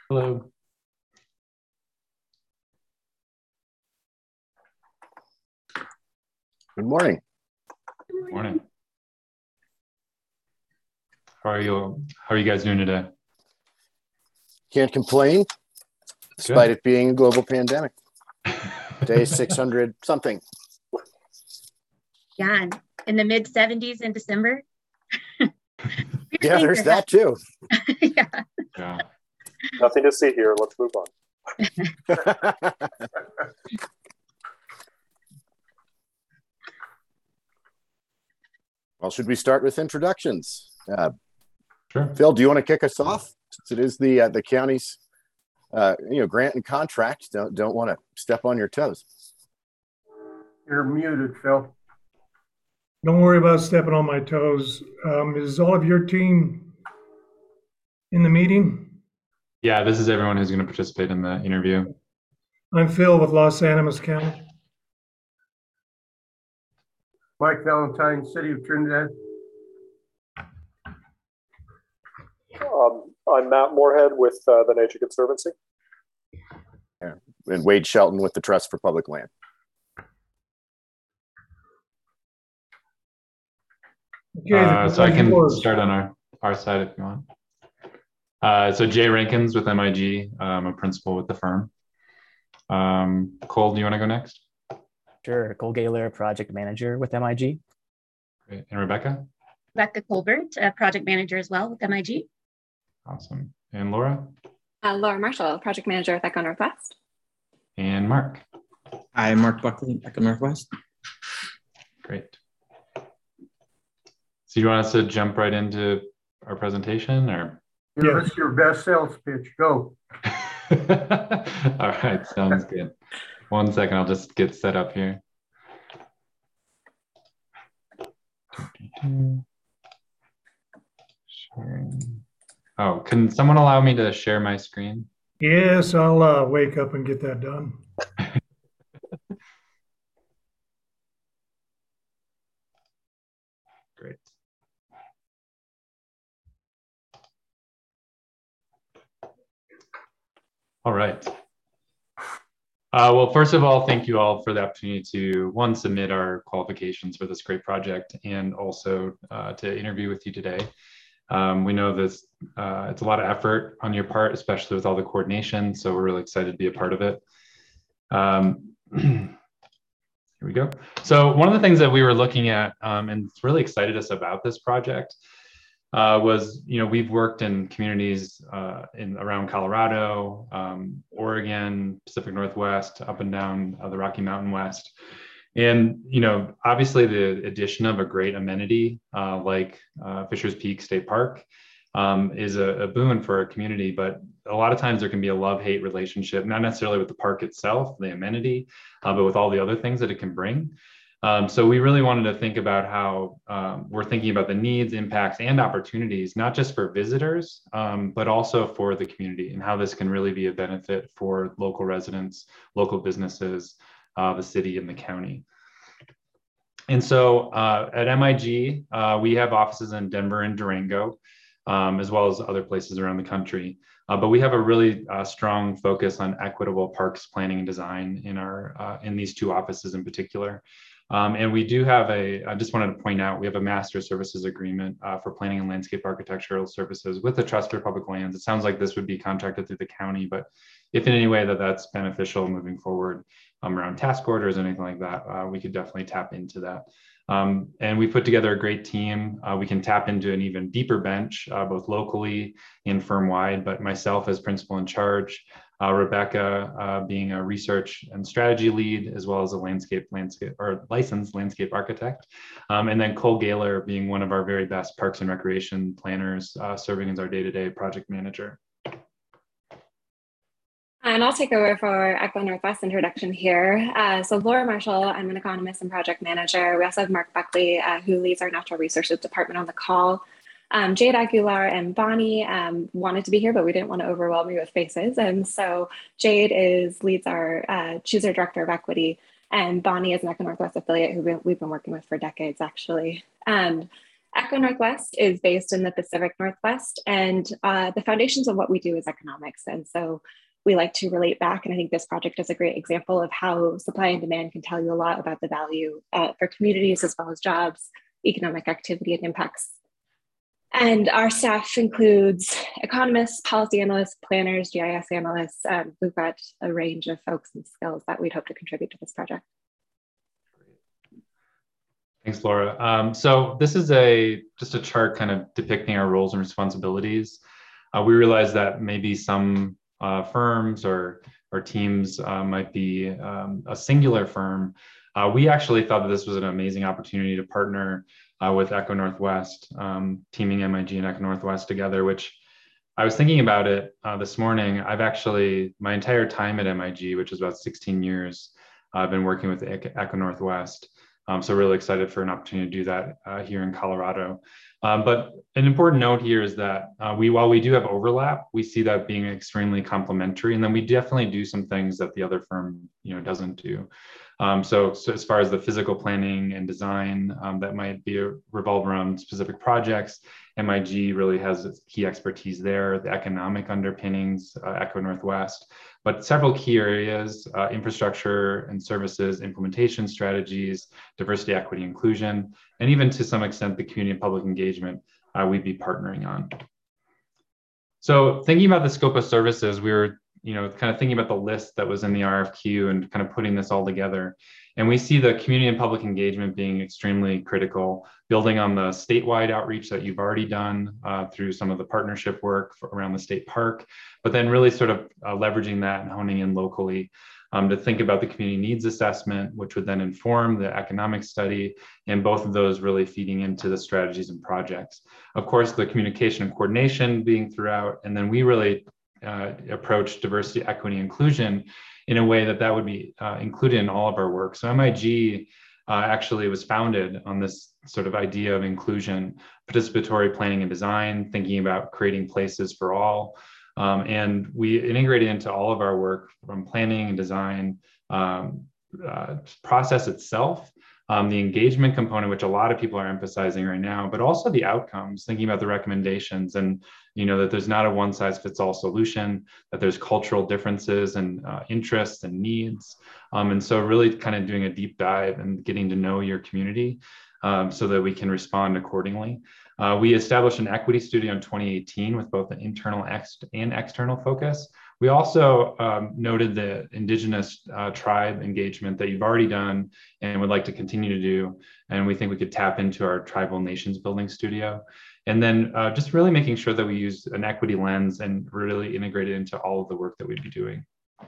Hello. Good morning. Morning. How are you? How are you guys doing today? Can't complain, despite it being a global pandemic. Day 600 something. Yeah, in the mid 70s in December. Yeah, there's that too. Yeah. Nothing to see here. Let's move on. Well, should we start with introductions? Sure. Phil, do you want to kick us off? Since it is the county's grant and contract. Don't want to step on your toes. You're muted, Phil. Don't worry about stepping on my toes. Is all of your team in the meeting? Yeah, this is everyone who's going to participate in the interview. I'm Phil with Los Animas County. Mike Valentine, City of Trinidad. I'm Matt Moorhead with the Nature Conservancy. Yeah. And Wade Shelton with the Trust for Public Land. Okay, so I can start on our side if you want. So Jay Rankins with MIG, I'm a principal with the firm. Cole, do you want to go next? Sure, Cole Gaylor, project manager with MIG. Great. And Rebecca? Rebecca Colbert, a project manager as well with MIG. Awesome. And Laura? Laura Marshall, project manager with Echo Northwest. And Mark? Hi, Mark Buckley, Echo Northwest. Great. So you want us to jump right into our presentation, or? Give us your best sales pitch. Go. All right, sounds good. 1 second, I'll just get set up here. Sharing. Oh, can someone allow me to share my screen? Yes, I'll wake up and get that done. Great. All right. Well, first of all, thank you all for the opportunity to, one, submit our qualifications for this great project, and also to interview with you today. We know this, it's a lot of effort on your part, especially with all the coordination, so we're really excited to be a part of it. Here we go. So one of the things that we were looking at, and it's really excited us about this project, was, we've worked in communities around Colorado, Oregon, Pacific Northwest, up and down the Rocky Mountain West. And, obviously the addition of a great amenity like Fisher's Peak State Park is a boon for a community, but a lot of times there can be a love-hate relationship, not necessarily with the park itself, the amenity, but with all the other things that it can bring. So we really wanted to think about how we're thinking about the needs, impacts, and opportunities, not just for visitors, but also for the community, and how this can really be a benefit for local residents, local businesses, the city, and the county. And so at MIG, we have offices in Denver and Durango, as well as other places around the country. But we have a really strong focus on equitable parks planning and design in these two offices in particular. And we do have I just wanted to point out, we have a master services agreement for planning and landscape architectural services with the Trust for Public Lands. It sounds like this would be contracted through the county, but if in any way that's beneficial moving forward around task orders or anything like that, we could definitely tap into that. And we put together a great team. We can tap into an even deeper bench, both locally and firm-wide, but myself as principal in charge, Rebecca being a research and strategy lead, as well as a licensed landscape architect. And then Cole Gaylor being one of our very best parks and recreation planners, serving as our day-to-day project manager. And I'll take over for Echo Northwest introduction here. So Laura Marshall, I'm an economist and project manager. We also have Mark Buckley, who leads our natural resources department on the call. Jade Aguilar and Bonnie wanted to be here, but we didn't want to overwhelm you with faces. And so Jade leads she's our director of equity, and Bonnie is an Echo Northwest affiliate who we've been working with for decades, actually. And Echo Northwest is based in the Pacific Northwest, and the foundations of what we do is economics. And so we like to relate back, and I think this project is a great example of how supply and demand can tell you a lot about the value for communities as well as jobs, economic activity, and impacts. And our staff includes economists, policy analysts, planners, GIS analysts. We've got a range of folks and skills that we'd hope to contribute to this project. Thanks, Laura. So this is just a chart kind of depicting our roles and responsibilities. We realize that maybe some firms or teams might be a singular firm. We actually thought that this was an amazing opportunity to partner with Echo Northwest, teaming MIG and Echo Northwest together, which I was thinking about it this morning. I've actually, my entire time at MIG, which is about 16 years, I've been working with Echo Northwest. So really excited for an opportunity to do that here in Colorado. But an important note here is that while we do have overlap, we see that being extremely complementary. And then we definitely do some things that the other firm doesn't do. So as far as the physical planning and design that might be revolve around specific projects, MIG really has key expertise there, the economic underpinnings, Echo Northwest, but several key areas, infrastructure and services, implementation strategies, diversity, equity, inclusion, and even to some extent, the community and public engagement we'd be partnering on. So thinking about the scope of services, we were kind of thinking about the list that was in the RFQ and kind of putting this all together. And we see the community and public engagement being extremely critical, building on the statewide outreach that you've already done through some of the partnership work around the state park, but then really sort of leveraging that and honing in locally to think about the community needs assessment, which would then inform the economic study, and both of those really feeding into the strategies and projects. Of course, the communication and coordination being throughout, and then we really approach diversity, equity, inclusion in a way that would be included in all of our work. So MIG actually was founded on this sort of idea of inclusion, participatory planning and design, thinking about creating places for all. And we integrated into all of our work from planning and design, process itself, the engagement component, which a lot of people are emphasizing right now, but also the outcomes, thinking about the recommendations and, that there's not a one size fits all solution, that there's cultural differences and interests and needs. And so really kind of doing a deep dive and getting to know your community so that we can respond accordingly. We established an equity studio in 2018 with both an internal and external focus. We also noted the Indigenous tribe engagement that you've already done and would like to continue to do. And we think we could tap into our tribal nations building studio. And then just really making sure that we use an equity lens and really integrate it into all of the work that we'd be doing.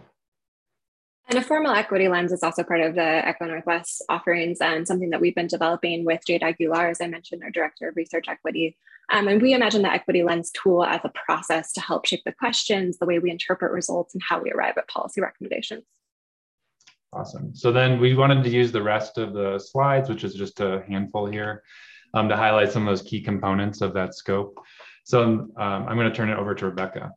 And a formal equity lens is also part of the Echo Northwest offerings and something that we've been developing with Jade Aguilar, as I mentioned, our Director of Research Equity. And we imagine the equity lens tool as a process to help shape the questions, the way we interpret results, and how we arrive at policy recommendations. Awesome. So then we wanted to use the rest of the slides, which is just a handful here, to highlight some of those key components of that scope. So I'm going to turn it over to Rebecca.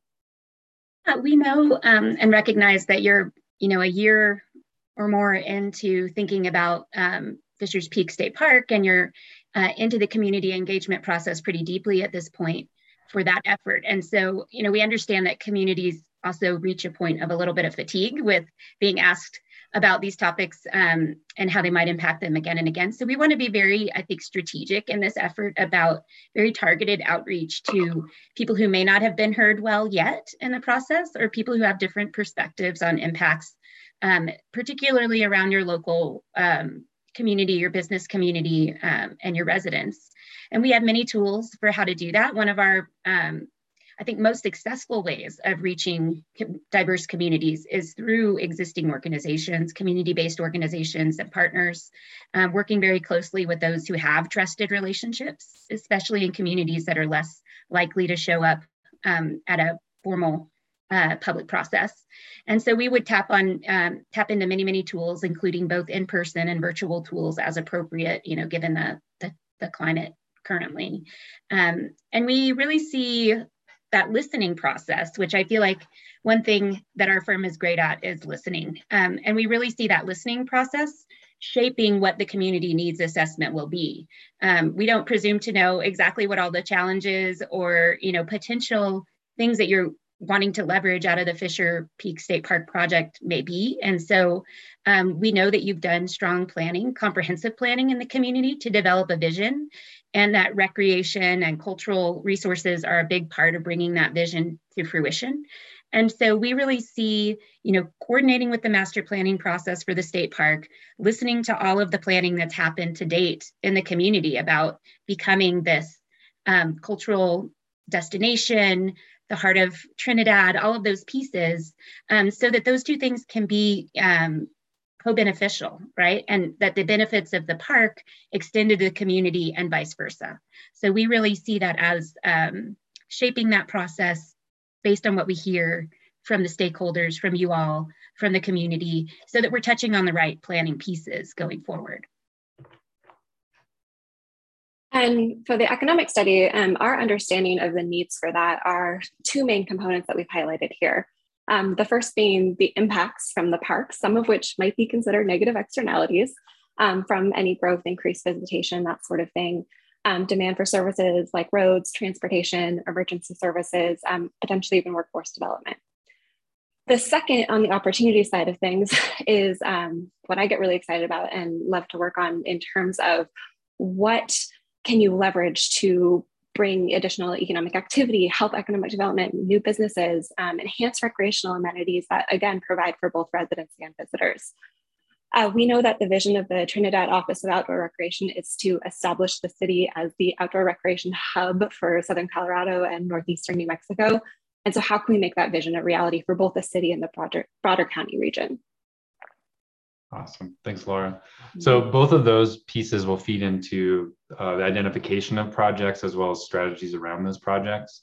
We know and recognize that you're a year or more into thinking about Fisher's Peak State Park, and you're into the community engagement process pretty deeply at this point for that effort. And so, we understand that communities also reach a point of a little bit of fatigue with being asked about these topics and how they might impact them again and again. So we want to be very, I think, strategic in this effort about very targeted outreach to people who may not have been heard well yet in the process, or people who have different perspectives on impacts, particularly around your local community, your business community, and your residents. And we have many tools for how to do that. One of our I think most successful ways of reaching diverse communities is through existing organizations, community-based organizations and partners, working very closely with those who have trusted relationships, especially in communities that are less likely to show up at a formal public process. And so we would tap into many, many tools, including both in-person and virtual tools as appropriate, given the climate currently. And we really see that listening process, which I feel like one thing that our firm is great at is listening. And we really see that listening process shaping what the community needs assessment will be. We don't presume to know exactly what all the challenges or potential things that you're wanting to leverage out of the Fisher Peak State Park project may be. And so we know that you've done strong planning, comprehensive planning in the community to develop a vision, and that recreation and cultural resources are a big part of bringing that vision to fruition. And so we really see, coordinating with the master planning process for the state park, listening to all of the planning that's happened to date in the community about becoming this cultural destination, the heart of Trinidad, all of those pieces, so that those two things can be co-beneficial, right? And that the benefits of the park extend to the community and vice versa. So we really see that as shaping that process based on what we hear from the stakeholders, from you all, from the community, so that we're touching on the right planning pieces going forward. And for the economic study, our understanding of the needs for that are two main components that we've highlighted here. The first being the impacts from the park, some of which might be considered negative externalities from any growth, increased visitation, that sort of thing. Demand for services like roads, transportation, emergency services, potentially even workforce development. The second, on the opportunity side of things, is what I get really excited about and love to work on in terms of what can you leverage to bring additional economic activity, help economic development, new businesses, enhance recreational amenities that, again, provide for both residents and visitors. We know that the vision of the Trinidad Office of Outdoor Recreation is to establish the city as the outdoor recreation hub for Southern Colorado and Northeastern New Mexico. And so how can we make that vision a reality for both the city and the broader county region? Awesome. Thanks, Laura. So both of those pieces will feed into the identification of projects as well as strategies around those projects.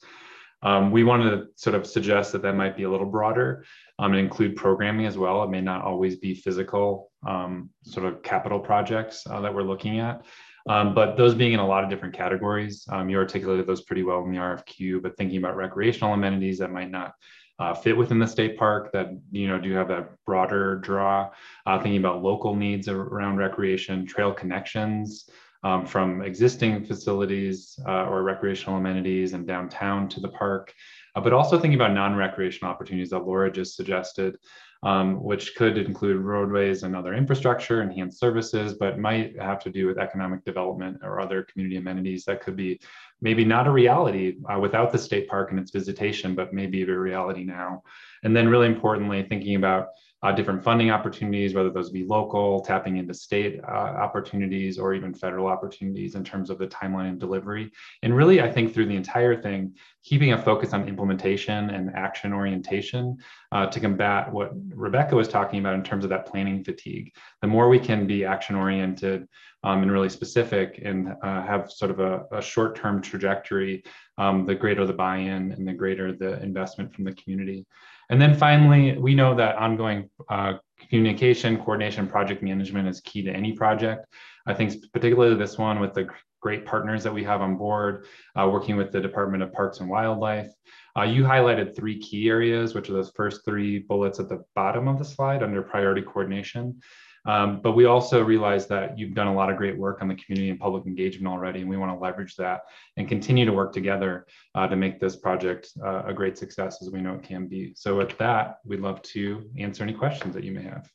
We wanted to sort of suggest that might be a little broader and include programming as well. It may not always be physical sort of capital projects that we're looking at, but those being in a lot of different categories. You articulated those pretty well in the RFQ, but thinking about recreational amenities that might not fit within the state park that do have that broader draw, thinking about local needs around recreation, trail connections from existing facilities or recreational amenities and downtown to the park, but also thinking about non-recreational opportunities that Laura just suggested, which could include roadways and other infrastructure, enhanced services, but might have to do with economic development or other community amenities that could be maybe not a reality without the state park and its visitation, but maybe a reality now. And then really importantly, thinking about different funding opportunities, whether those be local, tapping into state opportunities, or even federal opportunities in terms of the timeline and delivery. And really, I think through the entire thing, keeping a focus on implementation and action orientation to combat what Rebecca was talking about in terms of that planning fatigue. The more we can be action oriented and really specific and have sort of a short-term trajectory, the greater the buy-in and the greater the investment from the community. And then finally, we know that ongoing communication, coordination, project management is key to any project. I think particularly this one with the great partners that we have on board, working with the Department of Parks and Wildlife. You highlighted 3 key areas, which are those first 3 bullets at the bottom of the slide under priority coordination. But we also realize that you've done a lot of great work on the community and public engagement already, and we want to leverage that and continue to work together to make this project a great success as we know it can be. So with that, we'd love to answer any questions that you may have.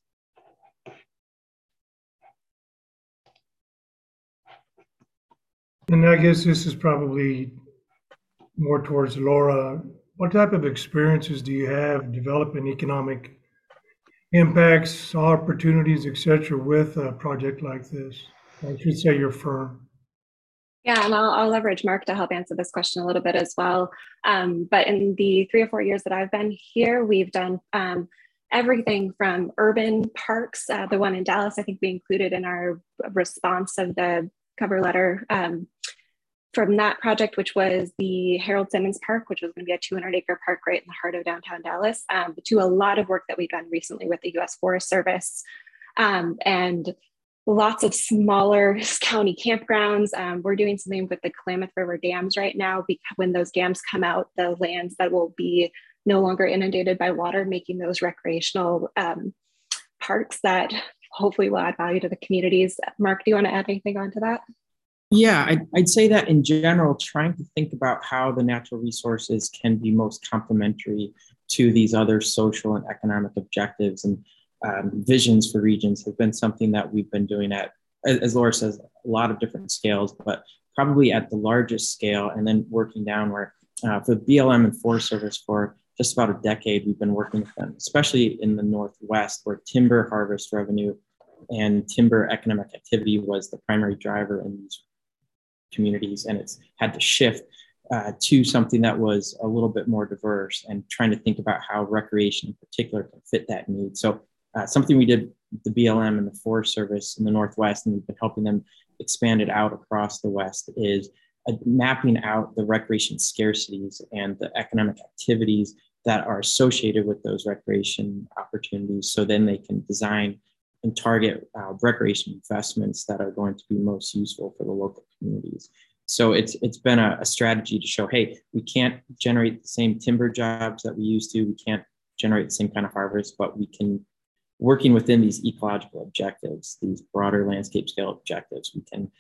And I guess this is probably more towards Laura. What type of experiences do you have developing economic impacts, opportunities, etc., with a project like this? I should say your firm. Yeah, and I'll leverage Mark to help answer this question a little bit as well. But in the 3 or 4 years that I've been here, we've done everything from urban parks. The one in Dallas, I think we included in our response of the cover letter from that project, which was the Harold Simmons Park, which was going to be a 200-acre park right in the heart of downtown Dallas, to a lot of work that we've done recently with the U.S. Forest Service and lots of smaller county campgrounds. We're doing something with the Klamath River dams right now. When those dams come out, the lands that will be no longer inundated by water, making those recreational parks that hopefully will add value to the communities. Mark, do you want to add anything on to that? Yeah, I'd say that in general, trying to think about how the natural resources can be most complementary to these other social and economic objectives and visions for regions has been something that we've been doing at, as Laura says, a lot of different scales, but probably at the largest scale, and then working down where for BLM and Forest Service for just about a decade, we've been working with them, especially in the Northwest, where timber harvest revenue and timber economic activity was the primary driver in these communities, and it's had to shift to something that was a little bit more diverse and trying to think about how recreation in particular can fit that need. So something we did with the BLM and the Forest Service in the Northwest, and we've been helping them expand it out across the West, is mapping out the recreation scarcities and the economic activities that are associated with those recreation opportunities. So then they can design and target recreation investments that are going to be most useful for the local communities. So it's been a strategy to show, hey, we can't generate the same timber jobs that we used to. We can't generate the same kind of harvest, but we can, working within these ecological objectives, these broader landscape scale objectives, we can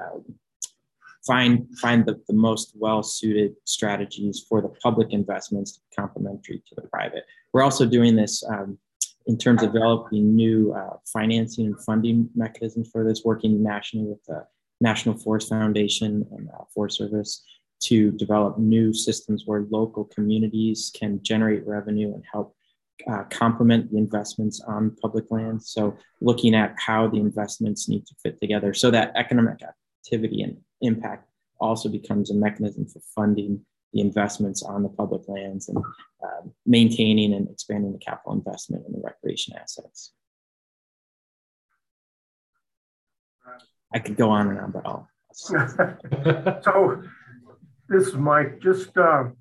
find the most well-suited strategies for the public investments complementary to the private. We're also doing this in terms of developing new financing and funding mechanisms for this, working nationally with the National Forest Foundation and Forest Service to develop new systems where local communities can generate revenue and help complement the investments on public lands. So looking at how the investments need to fit together so that economic activity and impact also becomes a mechanism for funding the investments on the public lands and maintaining and expanding the capital investment in the recreation assets. I could go on and on, but I'll. So this is Mike. Just how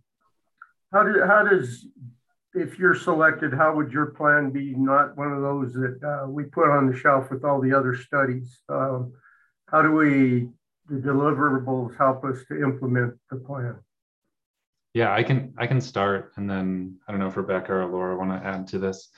does, if you're selected, how would your plan be not one of those that we put on the shelf with all the other studies? How do the deliverables help us to implement the plan? Yeah, I can start, and then I don't know if Rebecca or Laura want to add to this.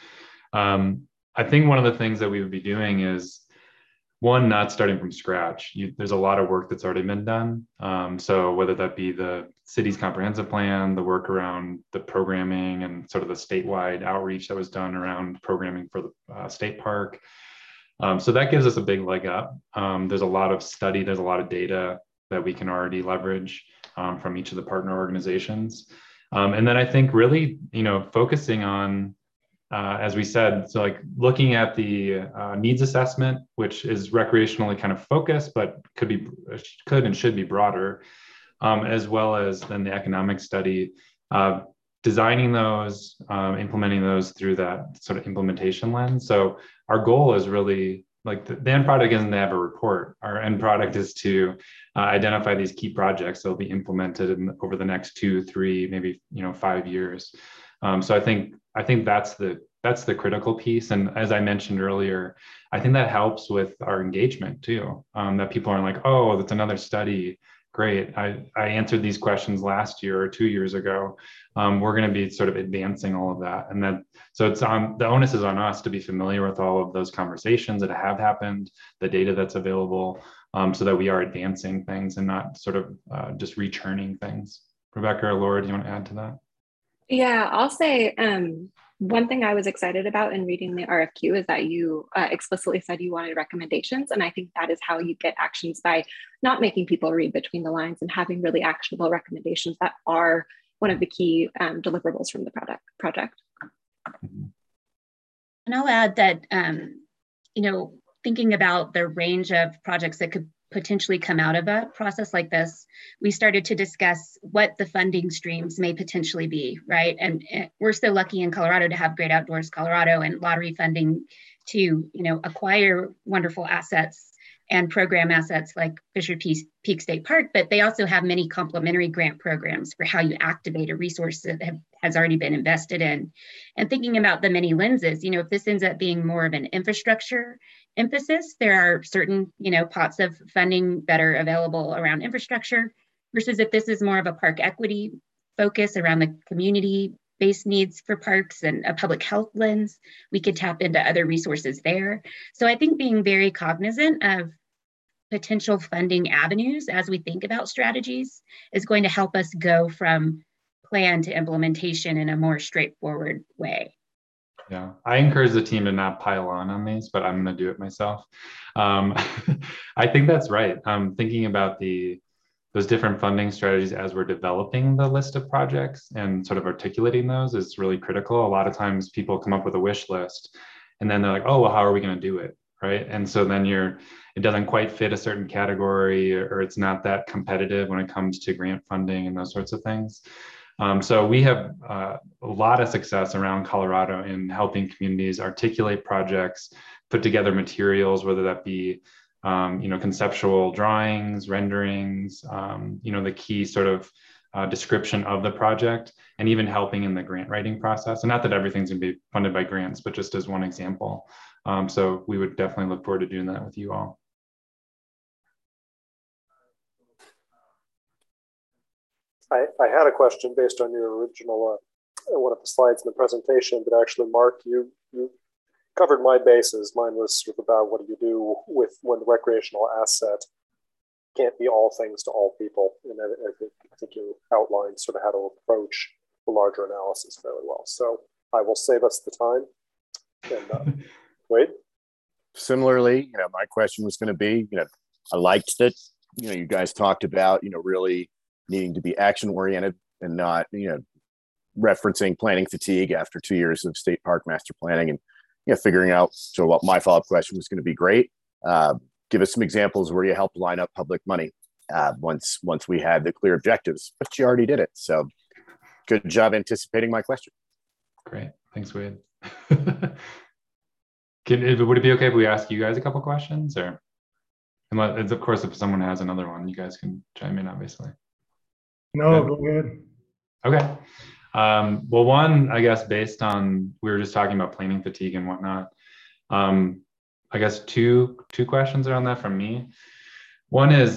I think one of the things that we would be doing is, one, not starting from scratch. There's a lot of work that's already been done. So whether that be the city's comprehensive plan, the work around the programming and sort of the statewide outreach that was done around programming for the state park. So that gives us a big leg up. There's a lot of study, there's a lot of data that we can already leverage from each of the partner organizations. And then I think really, focusing on, as we said, so like looking at the needs assessment, which is recreationally kind of focused, but could and should be broader, as well as then the economic study, designing those, implementing those through that sort of implementation lens. So our goal is really, like, the end product isn't to have a report. Our end product is to identify these key projects that will be implemented over the next 2, 3, maybe 5 years. So I think that's the critical piece. And as I mentioned earlier, I think that helps with our engagement too. That people aren't like, oh, that's another study. Great. I answered these questions last year or 2 years ago. We're going to be sort of advancing all of that. And then, so the onus is on us to be familiar with all of those conversations that have happened, the data that's available, so that we are advancing things and not sort of just returning things. Rebecca or Laura, do you want to add to that? Yeah, I'll say one thing I was excited about in reading the RFQ is that you explicitly said you wanted recommendations. And I think that is how you get actions, by not making people read between the lines and having really actionable recommendations that are one of the key deliverables from the project. And I'll add that, thinking about the range of projects that could potentially come out of a process like this, we started to discuss what the funding streams may potentially be, right? And we're so lucky in Colorado to have Great Outdoors Colorado and lottery funding to, acquire wonderful assets and program assets like Fisher Peak State Park, but they also have many complementary grant programs for how you activate a resource that has already been invested in. And thinking about the many lenses, if this ends up being more of an infrastructure emphasis, there are certain, pots of funding that are available around infrastructure, versus if this is more of a park equity focus around the community based needs for parks and a public health lens, we could tap into other resources there. So I think being very cognizant of potential funding avenues as we think about strategies is going to help us go from plan to implementation in a more straightforward way. Yeah, I encourage the team to not pile on these, but I'm going to do it myself. I think that's right. Thinking about those different funding strategies as we're developing the list of projects and sort of articulating those is really critical. A lot of times people come up with a wish list and then they're like, oh, well, how are we going to do it? Right. And so then it doesn't quite fit a certain category, or it's not that competitive when it comes to grant funding and those sorts of things. So we have a lot of success around Colorado in helping communities articulate projects, put together materials, whether that be conceptual drawings, renderings, the key sort of description of the project, and even helping in the grant writing process. And not that everything's going to be funded by grants, but just as one example. So we would definitely look forward to doing that with you all. I had a question based on your original, one of the slides in the presentation, but actually, Mark, you covered my bases. Mine was sort of about what do you do with when the recreational asset can't be all things to all people. And I think you outlined sort of how to approach the larger analysis fairly well. So I will save us the time. And Wade? Similarly, my question was going to be, I liked that, you guys talked about, really needing to be action oriented and not, referencing planning fatigue after 2 years of state park master planning, and figuring out. So what my follow-up question was going to be great. Give us some examples where you helped line up public money once we had the clear objectives, but you already did it. So good job anticipating my question. Great. Thanks, Wade. Would it be okay if we ask you guys a couple questions, or of course, if someone has another one, you guys can chime in, obviously. No, go ahead. Okay. Well, one, I guess, based on, we were just talking about planning fatigue and whatnot. I guess two questions around that from me. One is,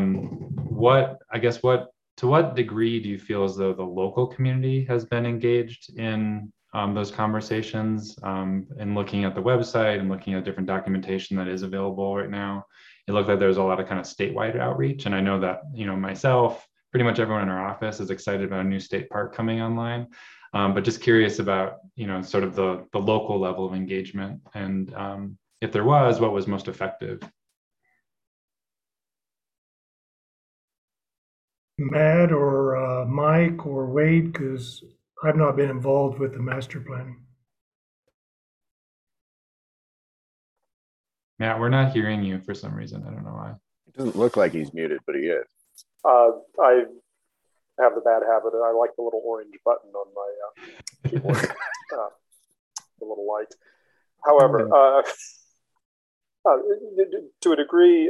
to what degree do you feel as though the local community has been engaged in those conversations, and looking at the website and looking at different documentation that is available right now? It looked like there's a lot of kind of statewide outreach. And I know that, myself, pretty much everyone in our office is excited about a new state park coming online. But just curious about, sort of the local level of engagement, and if there was, what was most effective? Matt or Mike or Wade, because I've not been involved with the master planning. Matt, we're not hearing you for some reason. I don't know why. It doesn't look like he's muted, but he is. I have the bad habit, and I like the little orange button on my keyboard, the little light. However, to a degree,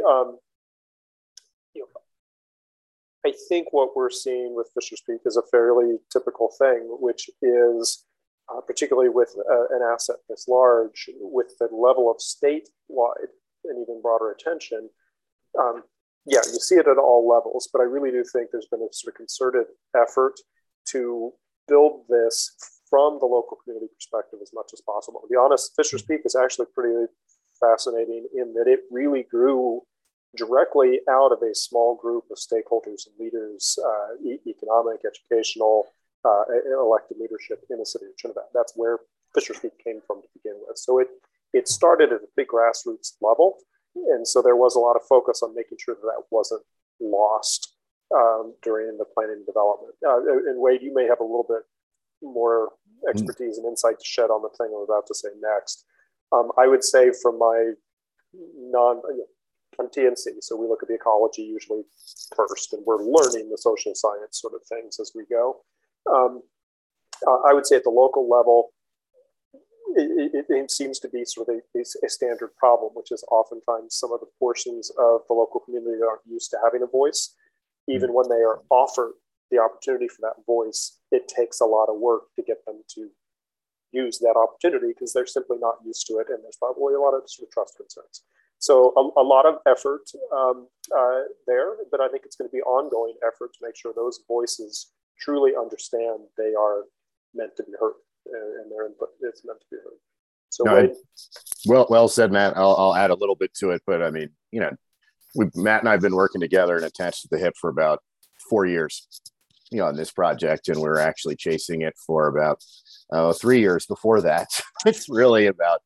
I think what we're seeing with Fisher's Peak is a fairly typical thing, which is particularly with an asset this large, with the level of statewide and even broader attention. Yeah, you see it at all levels, but I really do think there's been a sort of concerted effort to build this from the local community perspective as much as possible. To be honest, Fisher's Peak is actually pretty fascinating in that it really grew directly out of a small group of stakeholders and leaders, economic, educational, elected leadership in the city of Trinidad. That's where Fisher's Peak came from to begin with. So it started at a big grassroots level. And so there was a lot of focus on making sure that wasn't lost during the planning and development. And Wade, you may have a little bit more expertise and insight to shed on the thing I'm about to say next. I would say from my I'm TNC, so we look at the ecology usually first, and we're learning the social science sort of things as we go. I would say at the local level, it seems to be sort of a standard problem, which is oftentimes some of the portions of the local community that aren't used to having a voice. Even when they are offered the opportunity for that voice, it takes a lot of work to get them to use that opportunity because they're simply not used to it, and there's probably a lot of sort of trust concerns. So a lot of effort there, but I think it's going to be ongoing effort to make sure those voices truly understand they are meant to be heard, and their input is meant to be heard. So, no, well said, Matt. I'll add a little bit to it, but I mean, Matt and I have been working together and attached to the hip for about 4 years, on this project, and we're actually chasing it for about 3 years before that. It's really about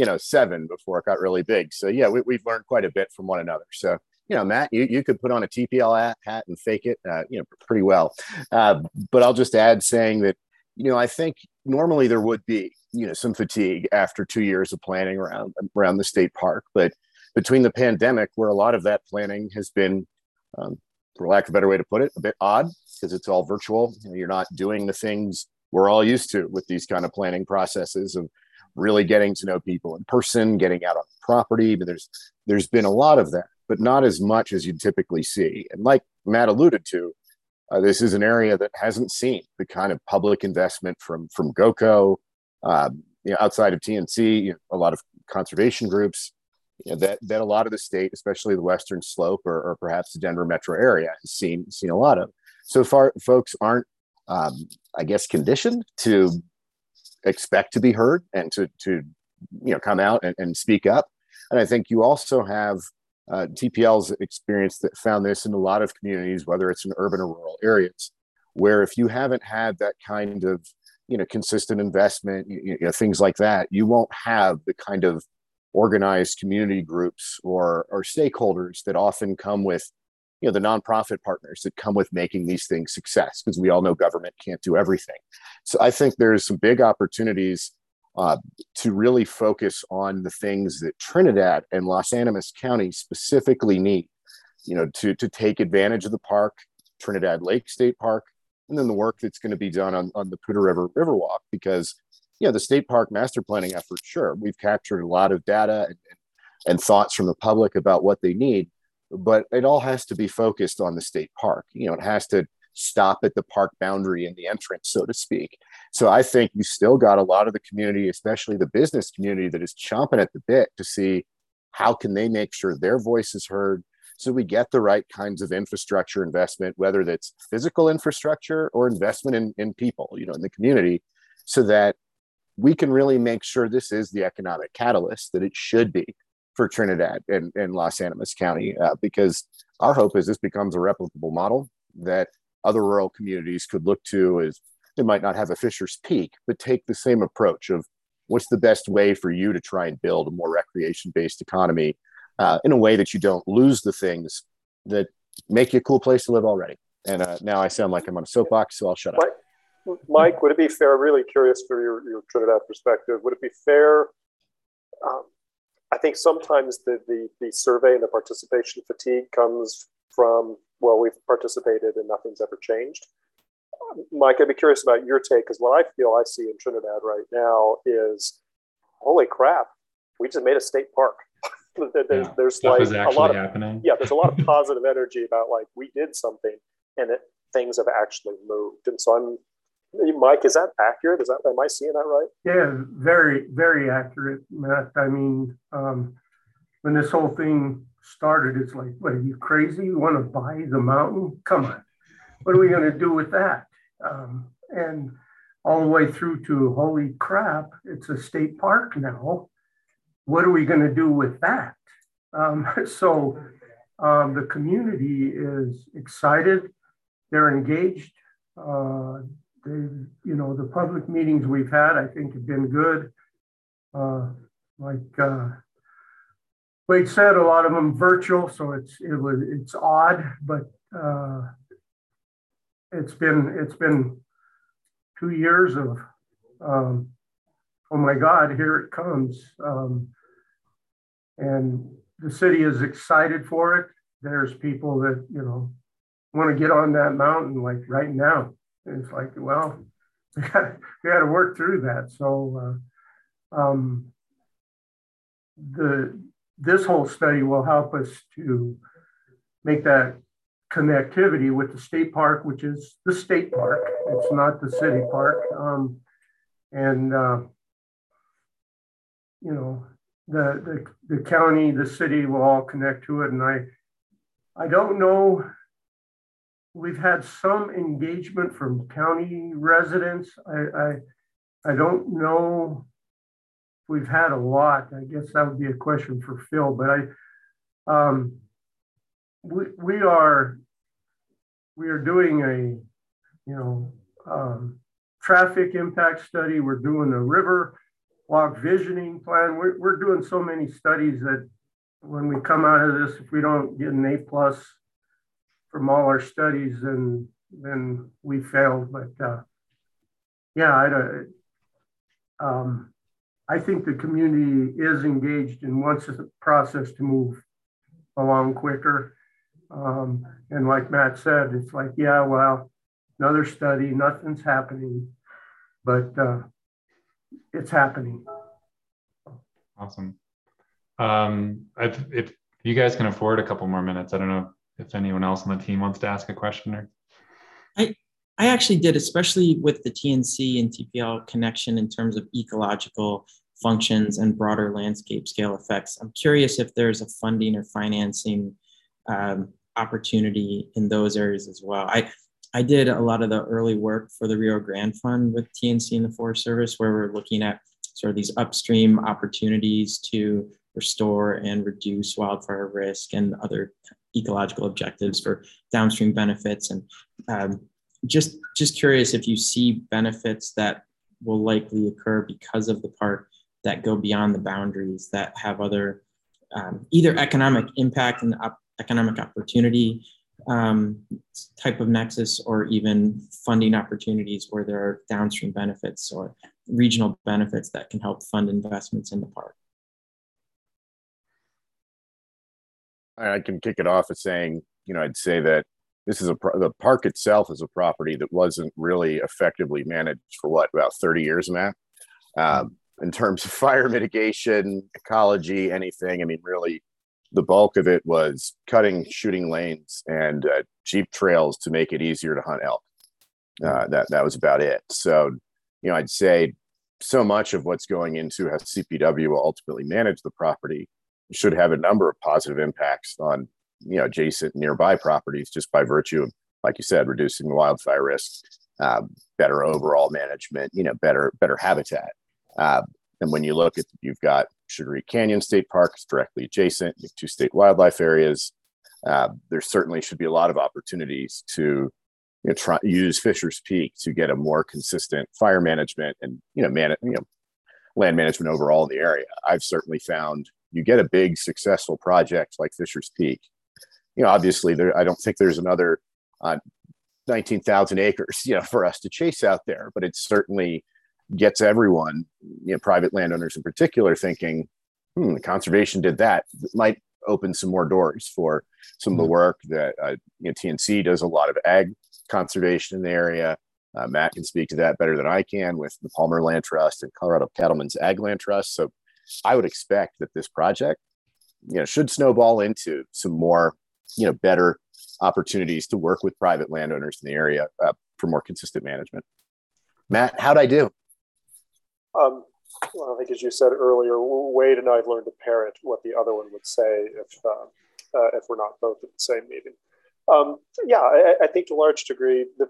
7 before it got really big. So yeah, we've learned quite a bit from one another. So Matt, you could put on a TPL hat and fake it, pretty well. But I'll just add saying that I think normally there would be some fatigue after 2 years of planning around the state park, but between the pandemic, where a lot of that planning has been, for lack of a better way to put it, a bit odd because it's all virtual. You're not doing the things we're all used to with these kind of planning processes of really getting to know people in person, getting out on the property. But there's been a lot of that, but not as much as you'd typically see. And like Matt alluded to, this is an area that hasn't seen the kind of public investment from GOCO, outside of TNC, a lot of conservation groups, that a lot of the state, especially the Western Slope or perhaps the Denver metro area, has seen a lot of. So far, folks aren't, I guess, conditioned to expect to be heard and to come out and speak up. And I think you also have TPL's experience that found this in a lot of communities, whether it's in urban or rural areas, where if you haven't had that kind of consistent investment, things like that, you won't have the kind of organized community groups or stakeholders that often come with the nonprofit partners that come with making these things success, because we all know government can't do everything. So I think there's some big opportunities to really focus on the things that Trinidad and Los Animas County specifically need, to take advantage of the park, Trinidad Lake State Park, and then the work that's going to be done on the Poudre River Riverwalk, because the state park master planning effort, sure, we've captured a lot of data and thoughts from the public about what they need, but it all has to be focused on the state park. It has to stop at the park boundary and the entrance, so to speak. So I think you still got a lot of the community, especially the business community, that is chomping at the bit to see how can they make sure their voice is heard, so we get the right kinds of infrastructure investment, whether that's physical infrastructure or investment in people, in the community, so that we can really make sure this is the economic catalyst that it should be for Trinidad and Los Animas County, because our hope is this becomes a replicable model that other rural communities could look to. As they might not have a Fisher's Peak, but take the same approach of what's the best way for you to try and build a more recreation-based economy in a way that you don't lose the things that make you a cool place to live already. And now I sound like I'm on a soapbox, so I'll shut up. Mike, would it be fair, really curious for your Trinidad perspective, would it be fair, I think sometimes the survey and the participation fatigue comes from, well, we've participated and nothing's ever changed. Mike, I'd be curious about your take, because what I feel I see in Trinidad right now is, holy crap, we just made a state park. There's like a lot of happening. Yeah, there's a lot of positive energy about like we did something and things have actually moved. And so Mike, is that accurate? Am I seeing that right? Yeah, very, very accurate, Matt. I mean, when this whole thing started, it's like, what, are you crazy? You want to buy the mountain? Come on. What are we going to do with that? And all the way through to, holy crap, it's a state park now. What are we going to do with that? So the community is excited. They're engaged. The public meetings we've had, I think, have been good. Like Wade said, a lot of them virtual, so it's odd, but it's been 2 years of oh my God, here it comes, and the city is excited for it. There's people that want to get on that mountain like right now. And it's like, well, we got to work through that. So this whole study will help us to make that connectivity with the state park, which is the state park. It's not the city park. The county, the city will all connect to it. And I don't know we've had some engagement from county residents. I don't know if we've had a lot. I guess that would be a question for Phil, but we are doing traffic impact study. We're doing a river walk visioning plan. We're doing so many studies that when we come out of this, if we don't get an A+ from all our studies, then we failed. But I think the community is engaged and wants the process to move along quicker. And like Matt said, it's like, yeah, well, another study, nothing's happening, but it's happening. Awesome. If you guys can afford a couple more minutes, I don't know if anyone else on the team wants to ask a question. Or I actually did, especially with the TNC and TPL connection in terms of ecological functions and broader landscape scale effects. I'm curious if there's a funding or financing opportunity in those areas as well. I did a lot of the early work for the Rio Grande Fund with TNC and the Forest Service, where we're looking at sort of these upstream opportunities to restore and reduce wildfire risk and other ecological objectives for downstream benefits. And just curious if you see benefits that will likely occur because of the park that go beyond the boundaries, that have other either economic impact and economic opportunity type of nexus, or even funding opportunities where there are downstream benefits or regional benefits that can help fund investments in the park. I can kick it off as saying, I'd say that this is the park itself is a property that wasn't really effectively managed for about 30 years, Matt. In terms of fire mitigation, ecology, anything. I mean, really, the bulk of it was cutting, shooting lanes, and jeep trails to make it easier to hunt elk. That was about it. So, I'd say so much of what's going into how CPW will ultimately manage the property should have a number of positive impacts on, adjacent nearby properties, just by virtue of, like you said, reducing the wildfire risk, better overall management, better habitat. And when you look at, you've got Sugar Creek Canyon State Park, it's directly adjacent, you have 2 state wildlife areas. There certainly should be a lot of opportunities to try use Fisher's Peak to get a more consistent fire management and land management overall in the area. I've certainly found you get a big successful project like Fisher's Peak. Obviously I don't think there's another 19,000 acres for us to chase out there, but it certainly gets everyone, private landowners in particular, thinking, the conservation did that. It might open some more doors for some of the work that TNC does. A lot of ag conservation in the area. Matt can speak to that better than I can with the Palmer Land Trust and Colorado Cattlemen's Ag Land Trust. So I would expect that this project, should snowball into some more, better opportunities to work with private landowners in the area for more consistent management. Matt, how'd I do? Well, I think as you said earlier, Wade and I have learned to parrot what the other one would say if we're not both at the same meeting. I think to a large degree, the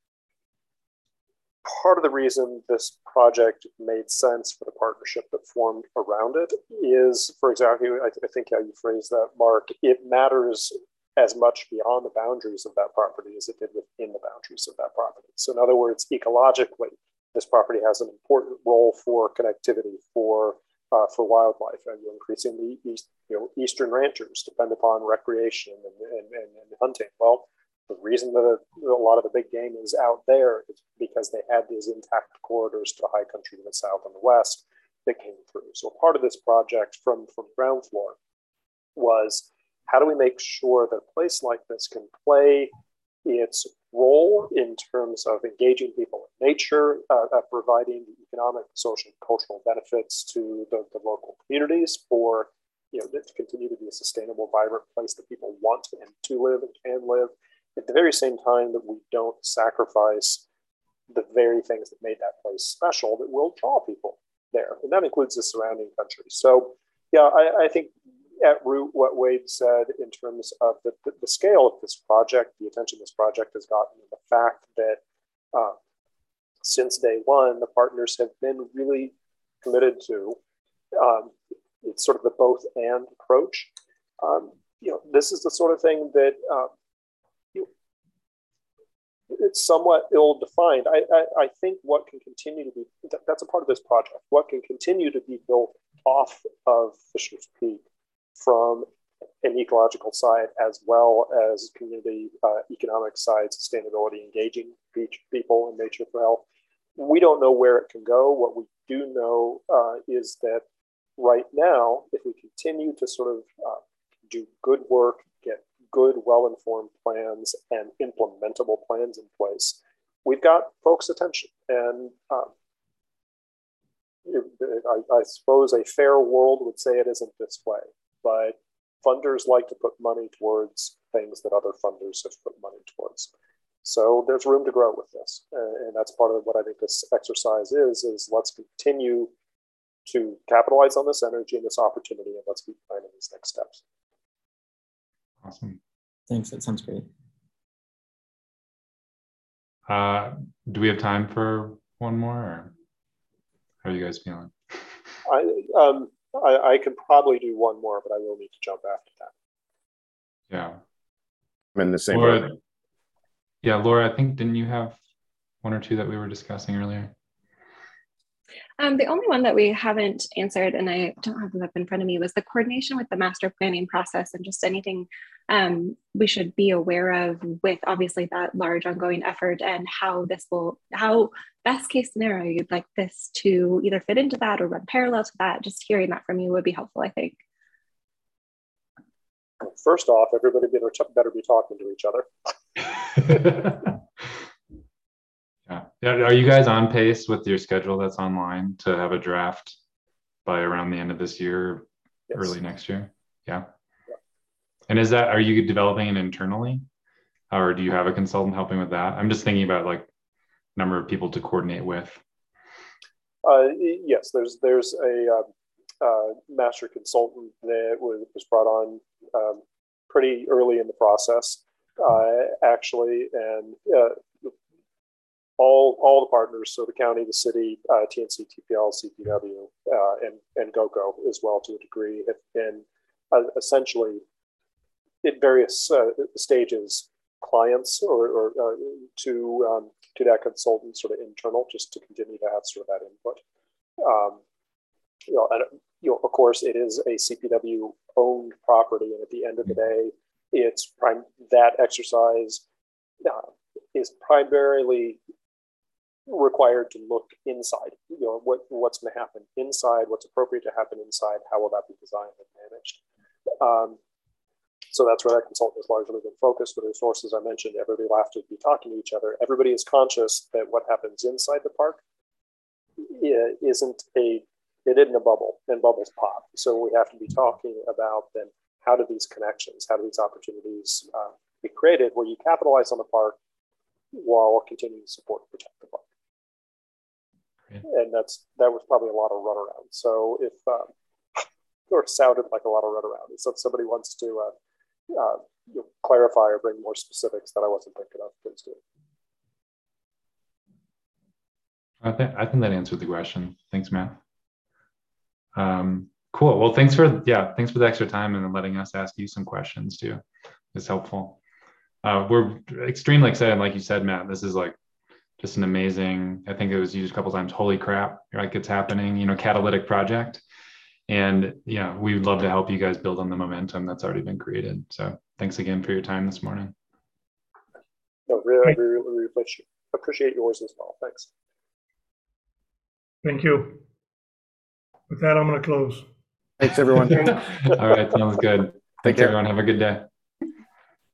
part of the reason this project made sense for the partnership that formed around it is, for exactly, I think how you phrased that, Mark, it matters as much beyond the boundaries of that property as it did within the boundaries of that property. So in other words, ecologically, this property has an important role for connectivity for wildlife, and increasingly eastern ranchers depend upon recreation and hunting. Well, the reason that a lot of the big game is out there is because they had these intact corridors to high country to the south and the west that came through. So part of this project from ground floor was, how do we make sure that a place like this can play its role in terms of engaging people in nature, providing the economic, social, and cultural benefits to the local communities for, to continue to be a sustainable, vibrant place that people want and to live and can live, at the very same time that we don't sacrifice the very things that made that place special that will draw people there. And that includes the surrounding country. So, I think at root what Wade said in terms of the scale of this project, the attention this project has gotten, and the fact that since day one, the partners have been really committed to it's sort of the both and approach. This is the sort of thing that it's somewhat ill-defined. I think what can continue to be, that's a part of this project, what can continue to be built off of Fisher's Peak from an ecological side as well as community economic side, sustainability, engaging people in nature for health. We don't know where it can go. What we do know is that right now, if we continue to sort of do good work, get good, well-informed plans and implementable plans in place, we've got folks' attention. And I suppose a fair world would say it isn't this way, but funders like to put money towards things that other funders have put money towards. So there's room to grow with this. And that's part of what I think this exercise is let's continue to capitalize on this energy and this opportunity, and let's keep planning these next steps. Awesome. Thanks, that sounds great. Do we have time for one more, or how are you guys feeling? I could probably do one more, but I will need to jump after that. Yeah. I'm in the same Laura, boat. yeah, Laura, I think, didn't you have one or two that we were discussing earlier? The only one that we haven't answered, and I don't have them up in front of me, was the coordination with the master planning process and just anything we should be aware of with obviously that large ongoing effort, and how best case scenario you'd like this to either fit into that or run parallel to that. Just hearing that from you would be helpful, I think. First off, everybody better be talking to each other. Yeah. Are you guys on pace with your schedule that's online to have a draft by around the end of this year, yes, early next year? Yeah. And are you developing it internally, or do you have a consultant helping with that? I'm just thinking about like number of people to coordinate with. Yes, there's a master consultant that was brought on pretty early in the process, actually, and all the partners, so the county, the city, TNC, TPL, CPW, and GOCO as well to a degree, have been essentially at various stages clients or to that consultant, sort of internal, just to continue to have sort of that input. Of course, it is a CPW owned property, and at the end of the day, that exercise is primarily required to look inside. What's going to happen inside, what's appropriate to happen inside, how will that be designed and managed? So that's where that consultant has largely been focused. With the sources I mentioned, everybody will have to be talking to each other. Everybody is conscious that what happens inside the park isn't a bubble, and bubbles pop. So we have to be talking about then how do these connections, how do these opportunities be created where you capitalize on the park while continuing to support and protect the park. Great. And that was probably a lot of runaround. So if or sounded like a lot of runaround, so if somebody wants to clarify or bring more specifics that I wasn't thinking of, please do. I think that answered the question. Thanks, Matt. Cool. Well, thanks for the extra time and letting us ask you some questions too. It's helpful. We're extremely excited, like you said, Matt. This is like just an amazing, I think it was used a couple of times, holy crap, like it's happening, catalytic project. And we would love to help you guys build on the momentum that's already been created. So thanks again for your time this morning. No, really appreciate yours as well. Thanks. Thank you. With that, I'm going to close. Thanks, everyone. All right, sounds good. Thanks, everyone. Have a good day.